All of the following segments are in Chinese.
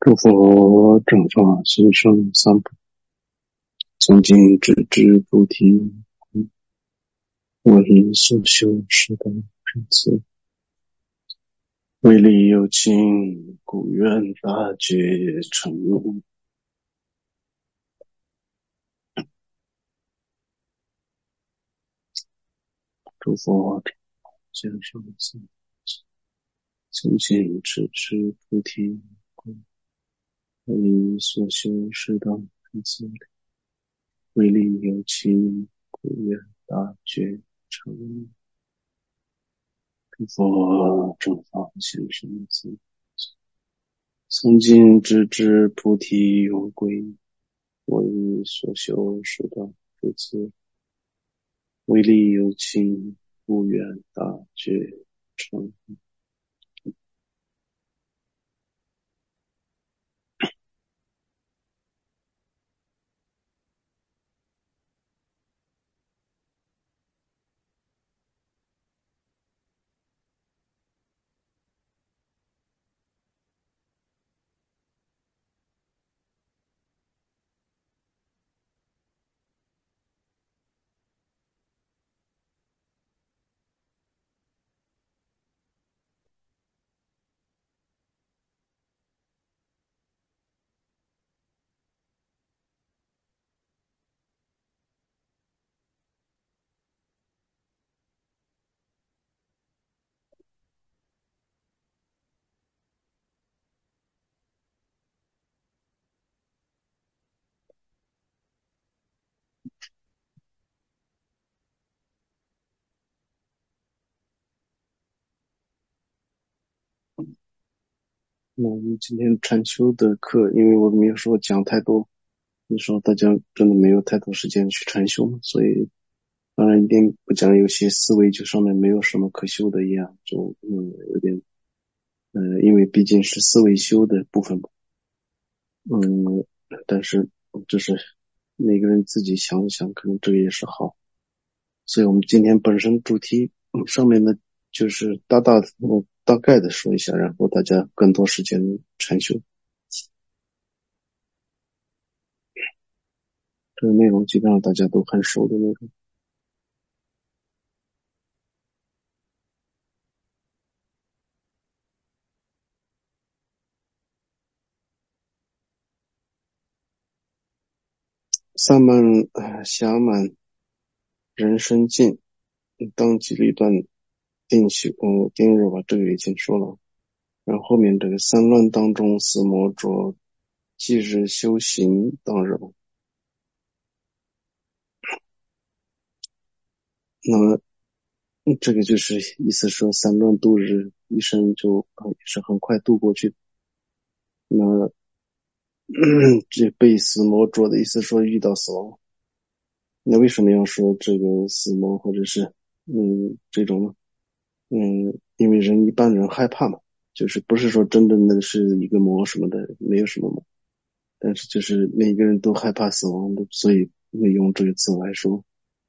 诸佛正法心生三宝，从今直至菩提，为所修十等正次，为利有情，故愿大觉成。诸佛正法心生三宝，从今直至菩提，为所修十等正次，为利有情，故愿大觉成。诸佛正法心生三宝，从今直至菩提永归，为所修十等正次，为利有情，故愿大觉成。那我们今天禅修的课，因为我没有说讲太多，那时候大家真的没有太多时间去禅修嘛，所以当然一定不讲有些思维就上面没有什么可修的一样，就有点因为毕竟是思维修的部分嘛，但是就是每个人自己想一想，可能这个也是好。所以我们今天本身主题上面呢，就是大概的说一下，然后大家更多时间禅修。这个内容基本上大家都很熟的那种。萨满暇满人生尽，当机立断定修定日吧，这个已经说了。然后后面这个三乱当中死魔着，即日修行当日吧。那么这个就是意思说三乱度日，一生就也是很快度过去。那这被死魔捉的意思说遇到死亡。那为什么要说这个死魔或者是这种呢？因为一般人害怕嘛，就是不是说真正的是一个魔什么的，没有什么魔，但是就是每个人都害怕死亡的，所以会用这个词来说。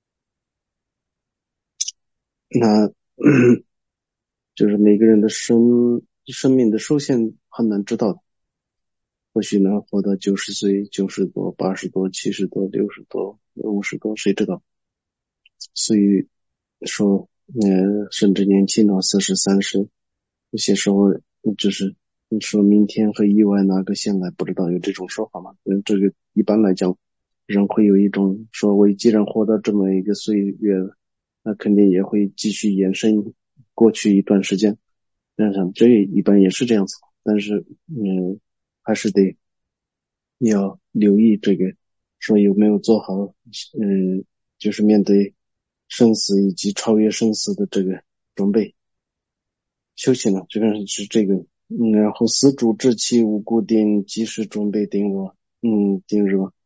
那就是每个人的生命的寿限很难知道的，或许能活到90岁、90多、80多、70多、60多、50多，谁知道？所以说，甚至年轻到40、30，有些时候就是你说明天和意外哪个先来，不知道有这种说法吗？这个一般来讲，人会有一种说，我既然活到这么一个岁月了，那肯定也会继续延伸过去一段时间。但是这一般也是这样子，但是还是得要留意这个，说有没有做好就是面对生死以及超越生死的这个准备。修行呢，这个是这个，然后死主至期无固定，及时准备定若，定日吧。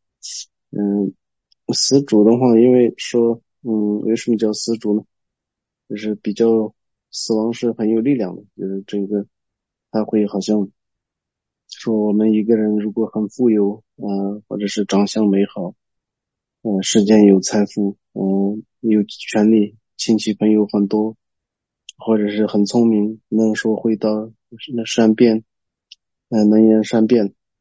死主的话，因为说，为什么叫死主呢？就是比较死亡是很有力量的，就是这个，他会好像说我们一个人如果很富有，或者是长相美好，世间有财富，有权利，亲戚朋友很多，或者是很聪明，能说会道，善辩，能言善辩，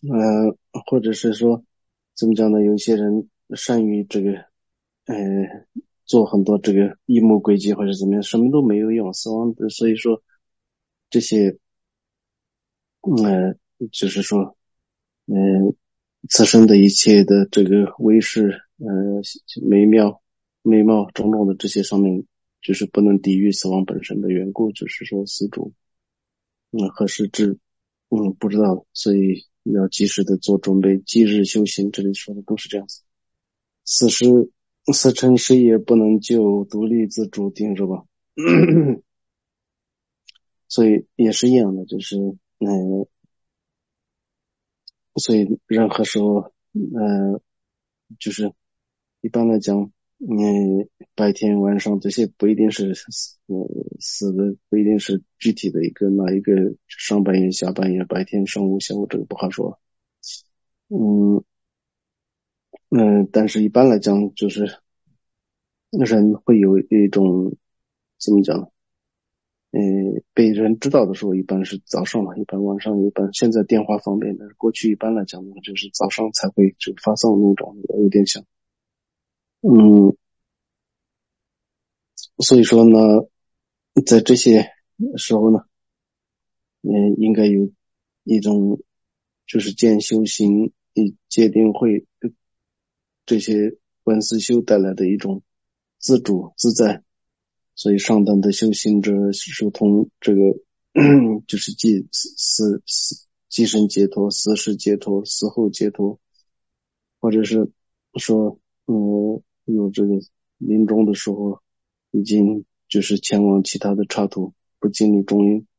或者是说怎么讲呢？有一些人善于这个呃做很多这个异目诡计或者怎么样，什么都没有用，死亡的，所以说这些就是说呃此生的一切的这个威势美貌种种的这些上面，就是不能抵御死亡本身的缘故，就是说死主何时至不知道，所以要及时的做准备，即日修行，这里说的都是这样子。死时死臣谁也不能救，独立自主定着吧。所以也是一样的，就是所以任何时候就是一般来讲，白天晚上这些不一定是死的不一定是具体的一个哪一个上半夜下半夜白天上午下午这个不好说。嗯但是一般来讲就是人会有一种怎么讲呢？被人知道的时候一般是早上嘛，一般晚上一般。现在电话方便，但是过去一般来讲呢，就是早上才会就发送那种，有点像。嗯，所以说呢，在这些时候呢，应该有一种就是见修行、戒定慧这些观思修带来的一种自主自在。所以上等的修行者如同这个就是即身解脱、死世解脱、死后解脱，或者是说有这个临终的时候已经就是前往其他的刹土，不经历中阴。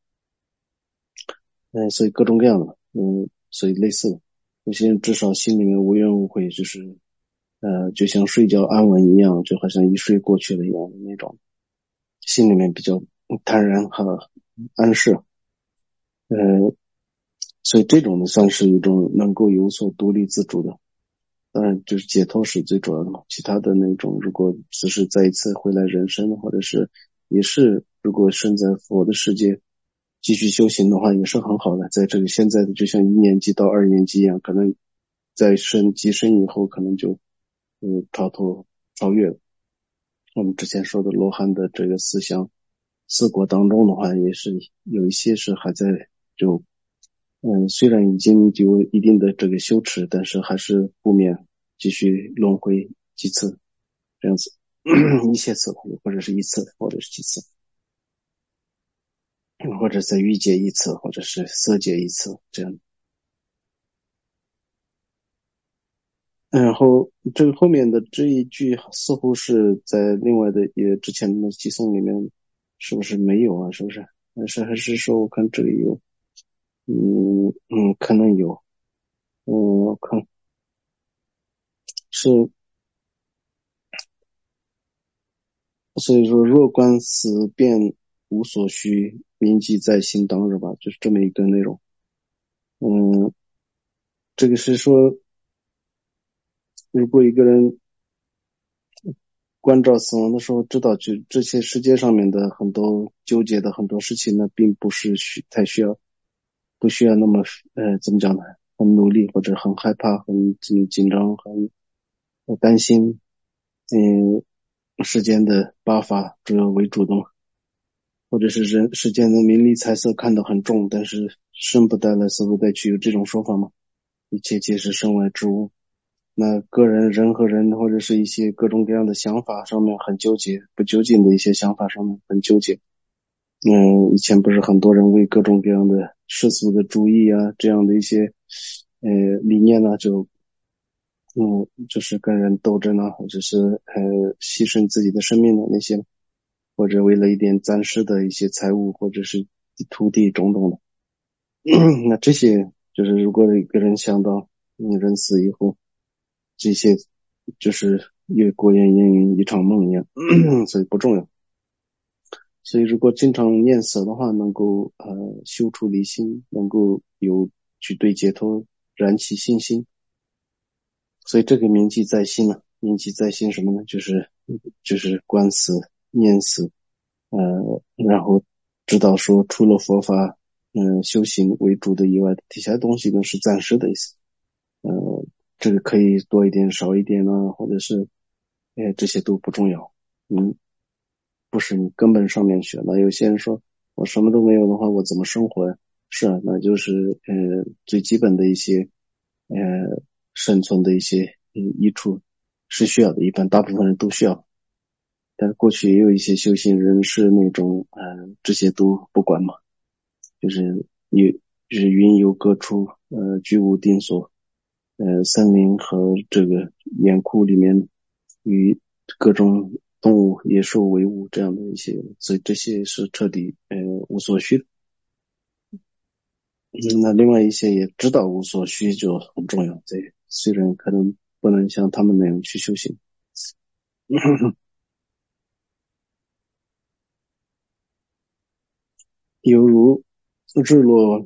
所以各种各样的，所以类似的，有些人至少心里面无怨无悔，就是就像睡觉安稳一样，就好像一睡过去了一样的那种，心里面比较坦然和安适。呃，所以这种呢，算是一种能够有所独立自主的。当然，就是解脱是最主要的嘛。其他的那种，如果只是再一次回来人生，或者是也是如果身在佛的世界继续修行的话，也是很好的。在这个现在的，就像一年级到二年级一样，可能在级升以后，可能就超越了。我们之前说的罗汉的这个思想四果当中的话，也是有一些是还在就虽然已经有一定的这个羞耻，但是还是不免继续轮回几次这样子，一些次，或者是一次，或者是几次，或者在欲界一次，或者是色界一次这样。然后这个后面的这一句似乎是在另外的也之前的寄送里面，是不是没有啊？是不是？还是说我看这里有，可能有，看是，所以说若观此便无所需，铭记在心当日吧，就是这么一个内容。嗯，这个是说，如果一个人关照死亡的时候，知道就这些世界上面的很多纠结的很多事情呢，并不是太需要，不需要那么怎么讲呢？很努力或者很害怕、很紧张、很担心。世间的八法主要为主动，或者是世间的名利财色看得很重，但是生不带来，死不带去，有这种说法吗？一切皆是身外之物。那个人人和人或者是一些各种各样的想法上面很纠结，不究竟的一些想法上面很纠结。以前不是很多人为各种各样的世俗的主义啊，这样的一些理念呢，就是跟人斗争啊，或者是牺牲自己的生命的那些，或者为了一点暂时的一些财物或者是土地种种的。那这些就是如果一个人想到人死以后，这些就是越过眼烟云一场梦一样，所以不重要。所以如果经常念死的话，能够修出离心，能够有去对解脱燃起信心。所以这个铭记在心呢，铭记在心什么呢？就是观死、念死，然后知道说除了佛法，修行为主的以外的底下东西呢是暂时的意思。 这个可以多一点少一点呢，或者是这些都不重要。不是你根本上面学。那有些人说我什么都没有的话我怎么生活呀？是啊，那就是最基本的一些呃生存的一些益处是需要的，一般大部分人都需要。但是过去也有一些修行人是那种这些都不管嘛，就是有就是云游各处，居无定所，森林和这个岩窟里面与各种动物、野兽为伍这样的一些，所以这些是彻底无所需的。那另外一些也知道无所需就很重要，这虽然可能不能像他们那样去修行。犹如日落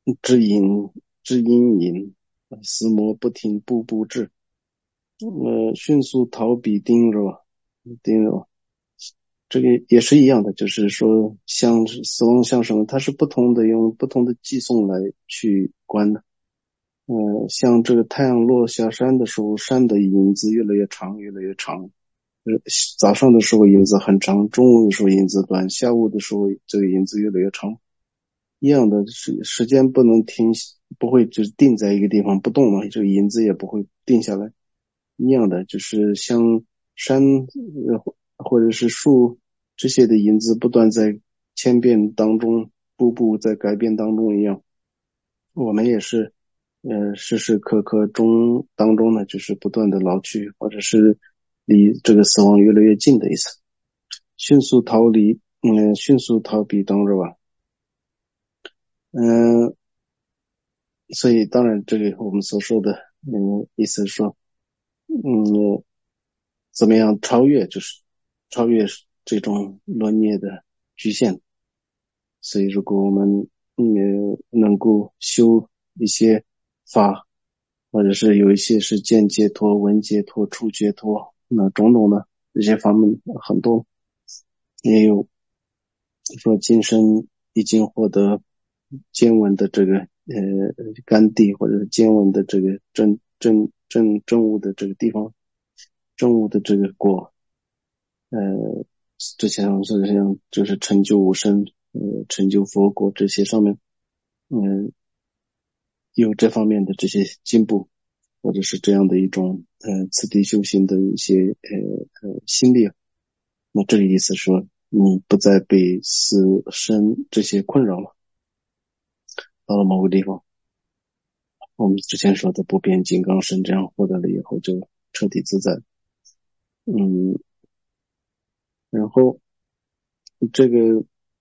之阴影，思魔不停，步步至。迅速逃避盯着，这个也是一样的，就是说，像死亡像什么，它是不同的，用不同的计算来去观的。像这个太阳落下山的时候，山的影子越来越长，越来越长。早上的时候影子很长，中午的时候影子短，下午的时候这个影子越来越长。一样的时间不能停，不会就是定在一个地方不动嘛，这个影子也不会定下来。一样的，就是像山或者是树这些的影子不断在千变当中，步步在改变当中一样，我们也是时时刻刻当中呢，就是不断的老去，或者是离这个死亡越来越近的意思。迅速逃避当中吧。嗯，所以当然这个我们所说的意思是说，嗯，怎么样超越，就是超越这种轮灭的局限。所以如果我们能够修一些法，或者是有一些是见解脱、闻解脱、触解脱，那种种的这些法门很多，也有说今生已经获得见闻的这个甘地，或者是见闻的这个证悟的这个地方，证悟的这个果，之前是像就是成就无生，成就佛果这些上面，嗯、有这方面的这些进步，或者是这样的一种次第修行的一些心力。那这个意思说，你不再被死生这些困扰了，到了某个地方，我们之前说的不变金刚身这样获得了以后，就彻底自在。嗯，然后这个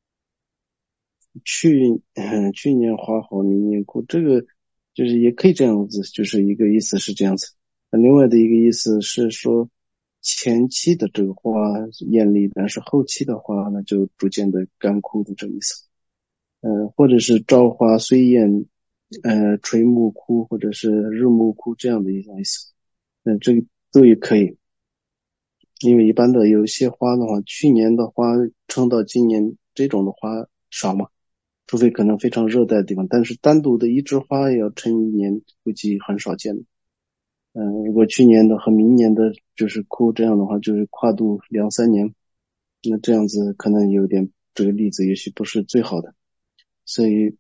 去年花好，明年枯，这个就是也可以这样子，就是一个意思是这样子。另外的一个意思是说，前期的这个花艳丽，但是后期的花呢就逐渐的干枯的这个意思。或者是朝花虽艳，垂木枯，或者是日暮枯这样的一种意思。这个都也可以，因为一般的有一些花的话，去年的花撑到今年，这种的花少嘛，除非可能非常热带的地方，但是单独的一枝花也要撑一年，估计很少见的。如果去年的和明年的就是枯，这样的话就是跨度2、3年，那这样子可能有点这个例子也许不是最好的。所以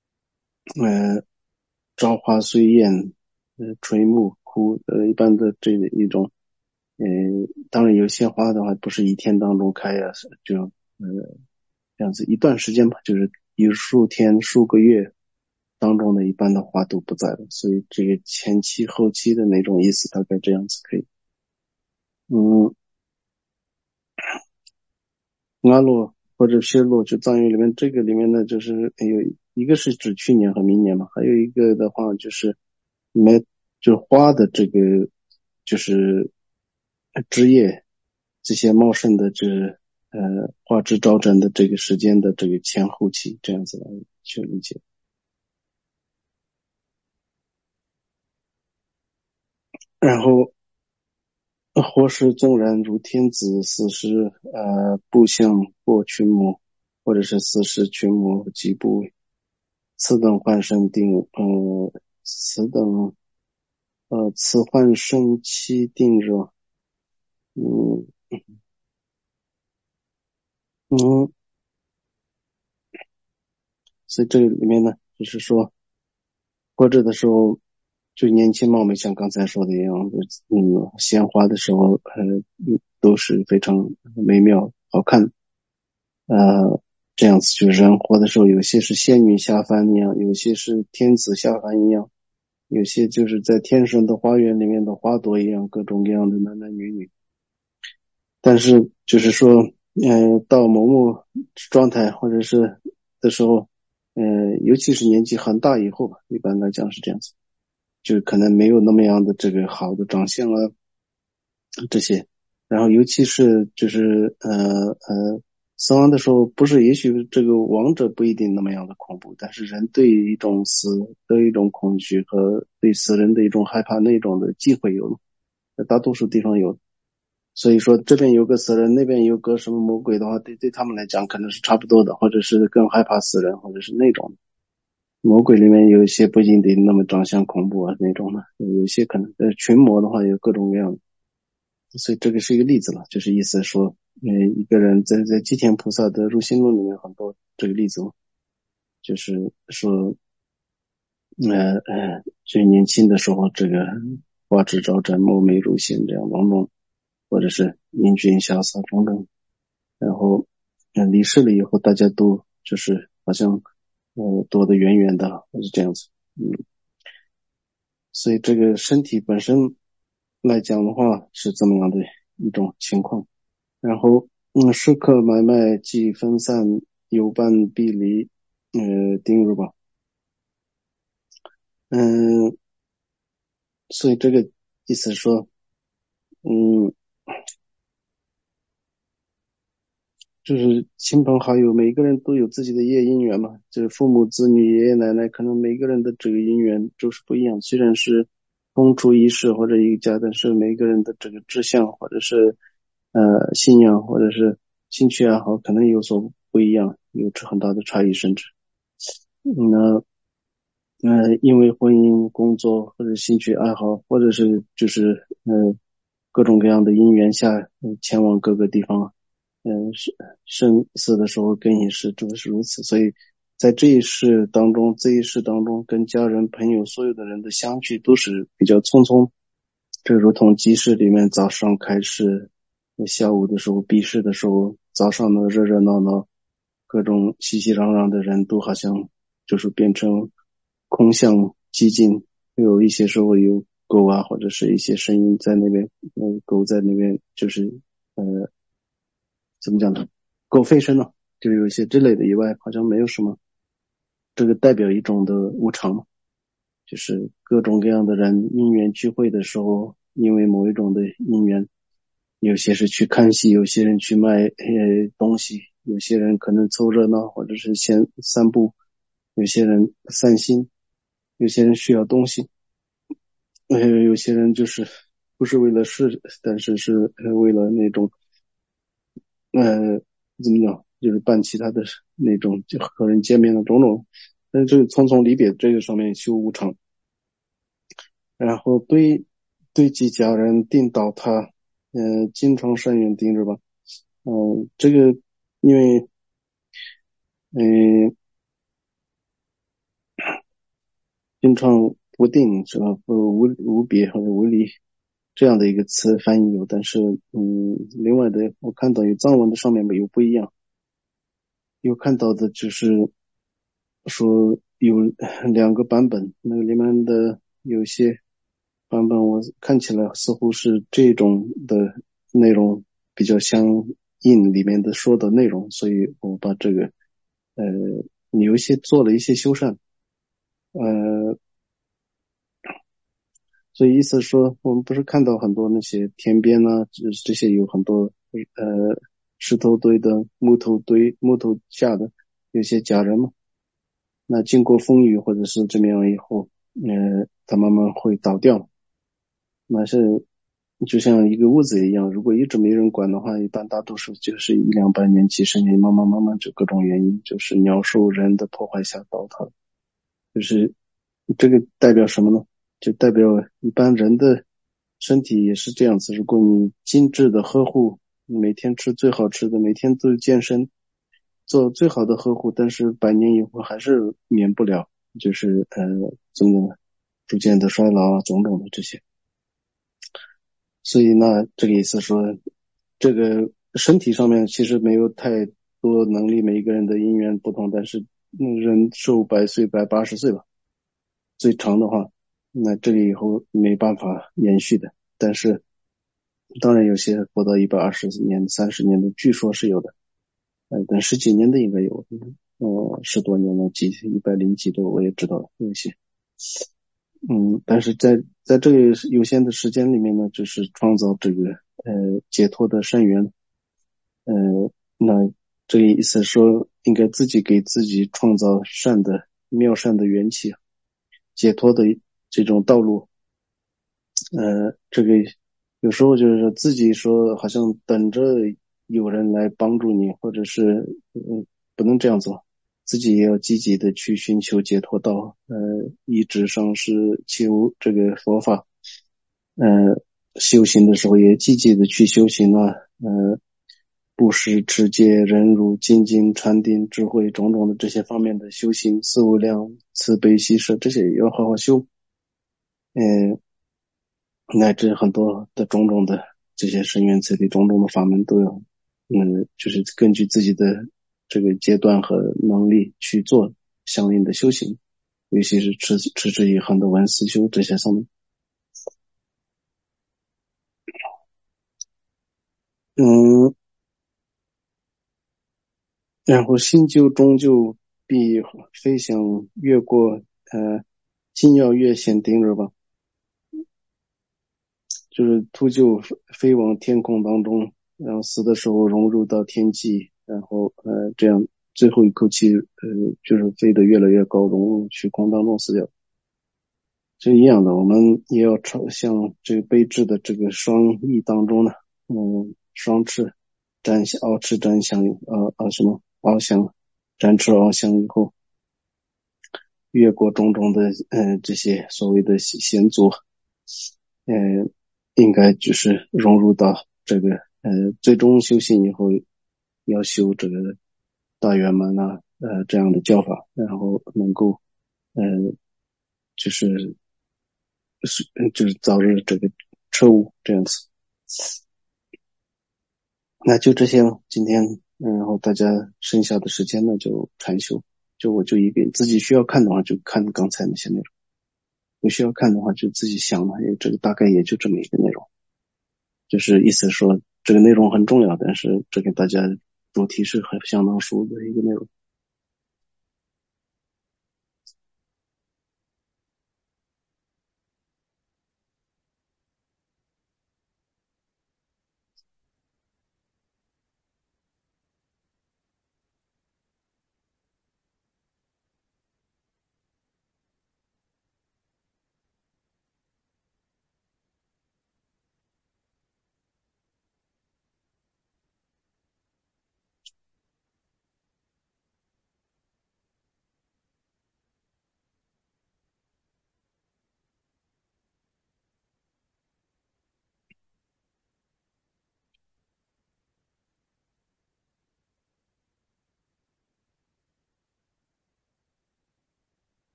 朝花虽艳，垂木枯，一般的这一种，当然有些花的话不是一天当中开呀，就这样子一段时间吧，就是有数天、数个月当中的一般的花都不在了，所以这个前期、后期的那种意思大概这样子可以。嗯，阿洛或者暹罗就藏语里面这个里面呢，就是有一个是指去年和明年嘛，还有一个的话就是没就是花的这个就是枝叶这些茂盛的就是花枝招展的这个时间的这个前后期这样子来去理解。然后或是纵然如天子，死时步向过群魔，或者是死时群魔即不此等幻身定，此等此患生期定日。嗯嗯，所以这个里面呢，就是说活着的时候就年轻貌美，像刚才说的一样，鲜花的时候，都是非常美妙好看。这样子就人活的时候，有些是仙女下凡一样，有些是天子下凡一样，有些就是在天上的花园里面的花朵一样，各种各样的男男女女。但是就是说，到某某状态或者是的时候，尤其是年纪很大以后吧，一般来讲是这样子，就可能没有那么样的这个好的长相啊，这些。然后尤其是就是死亡的时候，不是也许这个亡者不一定那么样的恐怖，但是人对于一种死的一种恐惧和对死人的一种害怕那种的忌讳有，在大多数地方有。所以说这边有个死人，那边有个什么魔鬼的话，对他们来讲可能是差不多的，或者是更害怕死人，或者是那种魔鬼里面有一些不一定得那么长相恐怖啊那种的，有一些可能群魔的话有各种各样的。所以这个是一个例子了，就是意思说，一个人在吉田菩萨的入心论里面很多这个例子，就是说，最年轻的时候，这个花枝招展、貌美如仙这样朦胧，或者是英俊潇洒等等，然后，离世了以后，大家都就是好像，躲得远远的，是这样子，所以这个身体本身来讲的话，是这么样的一种情况。然后，时刻买卖即分散，有伴必离，定入吧。嗯，所以这个意思是说，嗯，就是亲朋好友，每个人都有自己的业姻缘嘛，就是父母子女、爷爷奶奶，可能每个人的这个姻缘就是不一样。虽然是同出一室或者一个家，但是每个人的这个志向或者是信仰或者是兴趣爱好，可能有所不一样，有很大的差异，甚至。那因为婚姻、工作或者兴趣爱好，或者是就是各种各样的因缘下，前往各个地方，生死的时候更也是正是如此。所以在这一世当中，跟家人、朋友所有的人的相聚都是比较匆匆。这如同集市里面早上开市，下午的时候闭市的时候，早上呢热热闹闹，各种熙熙攘攘的人都好像就是变成空巷寂静，有一些时候有狗啊或者是一些声音在那边，狗在那边就是呃怎么讲呢？狗吠声呢，就有一些之类的以外，好像没有什么。这个代表一种的无常嘛，就是各种各样的人因缘聚会的时候，因为某一种的因缘，有些是去看戏，有些人去卖东西，有些人可能凑热闹，或者是先散步，有些人散心，有些人需要东西，有些人就是不是为了事，但是是为了那种呃怎么讲，就是办其他的那种就和人见面的种种。但是这个匆匆离别这个上面修无常，然后对其家人定导他，经常善缘定着吧。这个因为嗯、经常不定是吧，无别或者无离这样的一个词翻译有，但是另外的我看到有藏文的上面没有不一样，有看到的就是说有两个版本，那个里面的有些版本我看起来似乎是这种的内容比较相应里面的说的内容，所以我把这个呃有一些做了一些修缮，呃，所以意思是说我们不是看到很多那些田边啊，这些有很多石头堆的木头架的有些假人嘛。那经过风雨或者是怎么样以后，它慢慢会倒掉。那是就像一个屋子一样，如果一直没人管的话，一般大多数就是一两百年、几十年，慢慢就各种原因，就是鸟兽人的破坏下倒塌。就是这个代表什么呢？ 就代表一般人的身体也是这样子。如果你精致的呵护，每天吃最好吃的，每天都健身，做最好的呵护，但是100年以后还是免不了就是怎么逐渐的衰老啊，种种的这些。所以呢，这个意思说，这个身体上面其实没有太多能力，每一个人的因缘不同，但是人寿100岁、180岁吧，最长的话，那这个以后没办法延续的。但是当然有些活到120年、30年的，据说是有的，但十几年的应该有，10多年了，100零几的我也知道有一些。但是在这个有限的时间里面呢，就是创造这个解脱的善缘。呃，那这个意思说，应该自己给自己创造妙善的缘起，解脱的这种道路。这个有时候就是说自己说好像等着有人来帮助你，或者是不能这样做，自己也要积极的去寻求解脱道。一直上是求这个佛法，呃，修行的时候也积极的去修行啊，布施、持戒、忍辱、精进、禅定、智慧种种的这些方面的修行，四无量、慈悲喜舍这些也要好好修。嗯、乃至很多的种种的这些深渊此地种种的法门都有，就是根据自己的这个阶段和能力去做相应的修行，尤其是持之以恒的闻思修这些上面。嗯，然后新旧终究必飞翔越过金曜月显顶着吧，就是秃鹫飞往天空当中，然后死的时候融入到天际，然后这样最后一口气就是飞得越来越高，融入虚空当中死掉。是一样的，我们也要像这个悲智的这个双翼当中呢，双翅翱翅展翔，什么翱翔，展翅翱翔以后，越过种种的这些所谓的险阻，呃，应该就是融入到这个最终修行以后要修这个大圆满啊，这样的教法，然后能够呃就是就是早日这个彻悟这样子。那就这些了，今天然后大家剩下的时间呢就禅修，我就一遍，自己需要看的话就看刚才那些内容，不需要看的话就自己想嘛，因为这个大概也就这么一个内容。就是意思说这个内容很重要，但是这个大家主题是很相当熟的一个内容。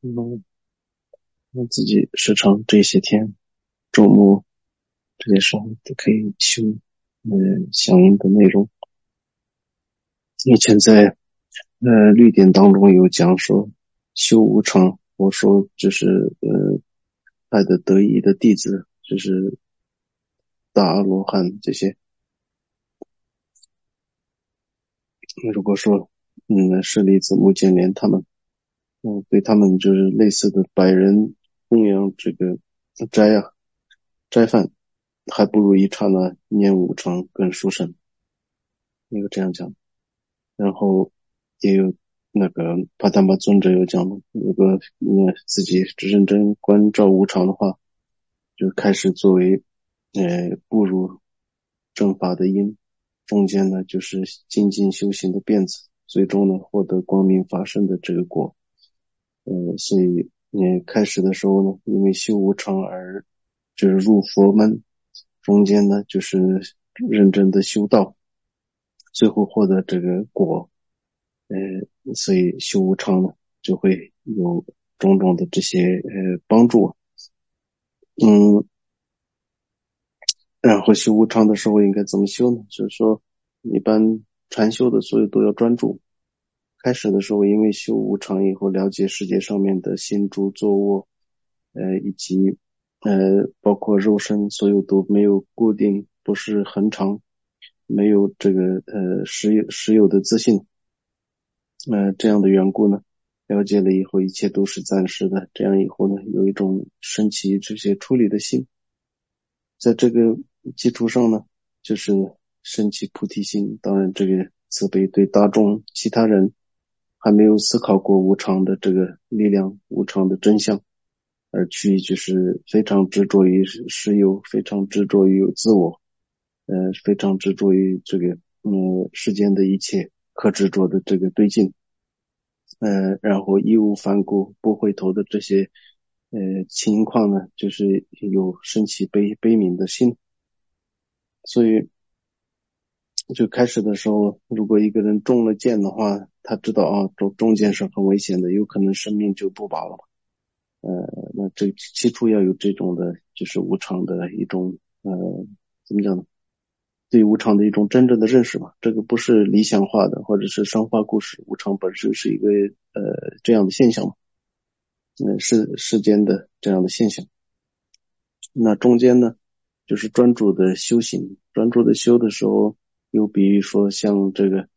我自己时常这些天周末这些时候都可以修相应的内容。以前在律典当中有讲说修无常，我说就是爱的得意的弟子，就是大阿罗汉这些。如果说舍利子、目犍连他们，对他们就是类似的百人供养这个斋饭，还不如一刹那念无常更殊胜。有这样讲。然后也有那个帕坦巴尊者有讲，如果自己认真关照无常的话，就开始作为步入正法的因，中间呢就是精进修行的辫子，最终呢获得光明法身的这个果。所以开始的时候呢，因为修无常而就是入佛门，中间呢就是认真的修道，最后获得这个果。所以修无常呢就会有种种的这些帮助。然后修无常的时候应该怎么修呢？就是说一般禅修的所有都要专注。开始的时候因为修无常以后了解世界上面的行住坐卧以及包括肉身所有都没有固定，不是恒常，没有这个实有的自信，这样的缘故呢，了解了以后一切都是暂时的，这样以后呢有一种升起这些处理的心，在这个基础上呢就是升起菩提心。当然这个慈悲对大众其他人还没有思考过无常的这个力量，无常的真相，而去就是非常执着于实有，非常执着于自我，非常执着于这个世间的一切可执着的这个对境，然后义无反顾不回头的这些情况呢，就是有升起悲悯的心。所以就开始的时候，如果一个人中了箭的话，他知道啊中箭是很危险的，有可能生命就不保了。那这起初要有这种的就是无常的一种怎么讲呢，对无常的一种真正的认识吧。这个不是理想化的或者是神话故事，无常本身是一个这样的现象嘛，是世间的这样的现象。那中间呢就是专注的修行，专注的修的时候，又比如说像这个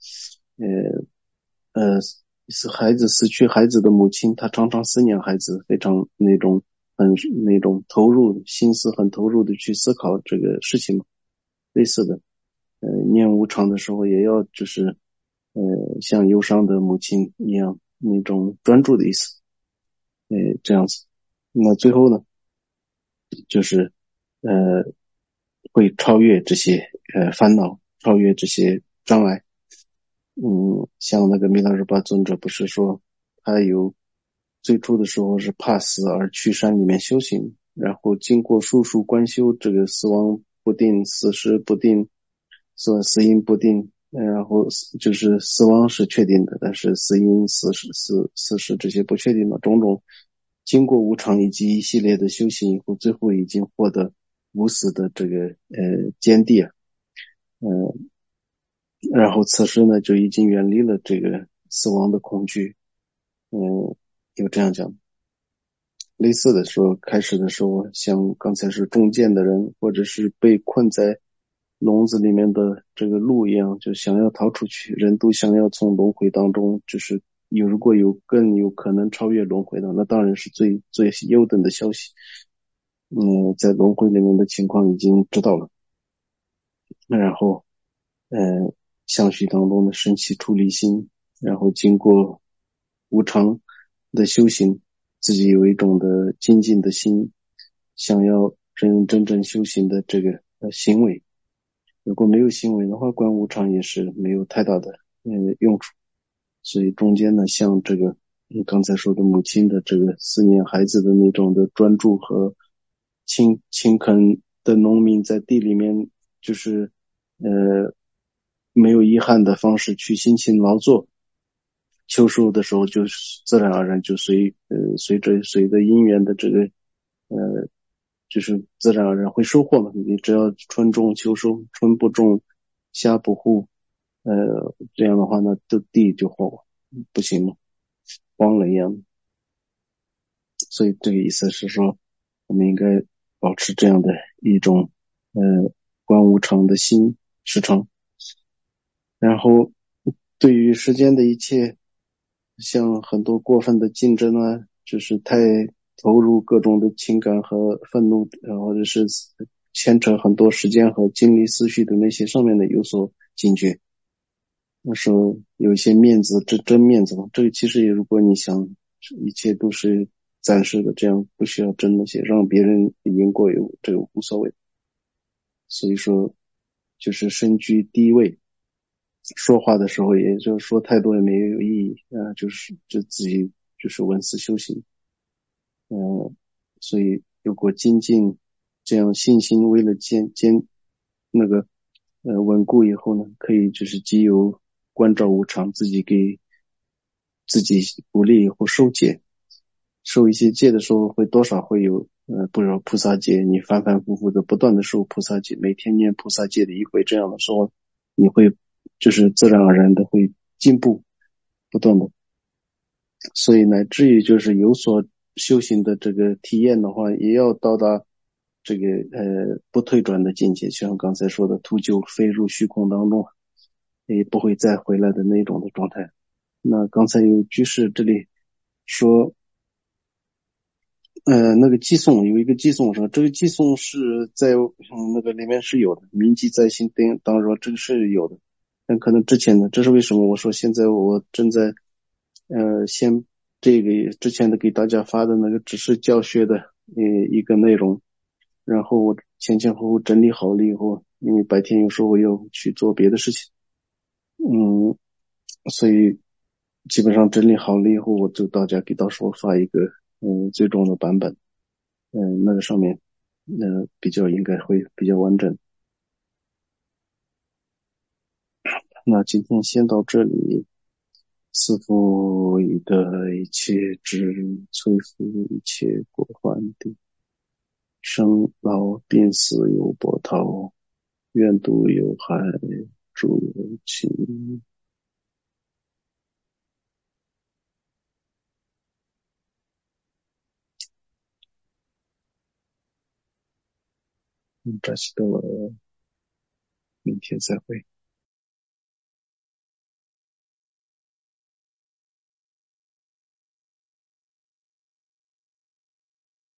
孩子死去孩子的母亲，她常常思念孩子，非常那种投入心思很投入的去思考这个事情嘛。类似的念无常的时候也要就是像忧伤的母亲一样那种专注的意思，这样子。那最后呢就是会超越这些烦恼，超越这些障碍。像那个弥勒日巴尊者不是说他有最初的时候是怕死而去山里面修行，然后经过数数观修，这个死亡不定，死时不定，死因不定，然后就是死亡是确定的，但是死因死时这些不确定的种种，经过无常以及一系列的修行以后，最后已经获得无死的这个坚地啊。然后此时呢就已经远离了这个死亡的恐惧。有这样讲。类似的说，开始的时候像刚才是中箭的人，或者是被困在笼子里面的这个鹿一样，就想要逃出去，人都想要从轮回当中，就是如果有更有可能超越轮回的，那当然是最优等的消息。在轮回里面的情况已经知道了，然后相续当中的升起出离心，然后经过无常的修行，自己有一种的精进的心，想要真正修行的这个行为。如果没有行为的话，观无常也是没有太大的用处。所以中间呢，像这个你刚才说的母亲的这个思念孩子的那种的专注和勤恳的农民在地里面就是没有遗憾的方式去辛勤劳作， 秋收的时候就自然而然就随着因缘的这个就是自然而然会收获嘛。你只要春种秋收，春不种，夏不护，这样的话呢，这地就不行嘛，荒了一样。所以这个意思是说，我们应该保持这样的一种观无常的心时常。然后对于世间的一切，像很多过分的竞争啊，就是太投入各种的情感和愤怒，或者是牵扯很多时间和精力思绪的那些上面的有所警觉。那时候有一些面子，争面子嘛，这个其实也如果你想，一切都是暂时的，这样不需要争那些，让别人赢过这个无所谓。所以说，就是身居低位，说话的时候，也就是说太多也没有意义啊，就自己就是文思修行，所以有过精进，这样信心为了那个稳固以后呢，可以就是既有关照无常，自己给自己鼓励以后受戒，受一些戒的时候会多少会有不如菩萨戒，你反反复复的不断的受菩萨戒，每天念菩萨戒的一回，这样的时候，你会就是自然而然的会进步，不断的。所以乃至于就是有所修行的这个体验的话，也要到达这个不退转的境界，就像刚才说的，途就飞入虚空当中，也不会再回来的那种的状态。那刚才有居士这里说，那个寄送有一个寄送说，这个寄送是在那个里面是有的，铭记在心，当说这个是有的，但可能之前的，这是为什么？我说现在我正在先这个之前的给大家发的那个只是教学的一个内容，然后我前前后后整理好了以后，因为白天有时候我要去做别的事情，嗯，所以基本上整理好了以后，我就大家给到时候发一个最终的版本。那个上面，比较应该会比较完整。那今天先到这里，师父以的一切智摧伏一切过患的，生老病死有波涛，愿度有害诸有情。这些的，明天再会。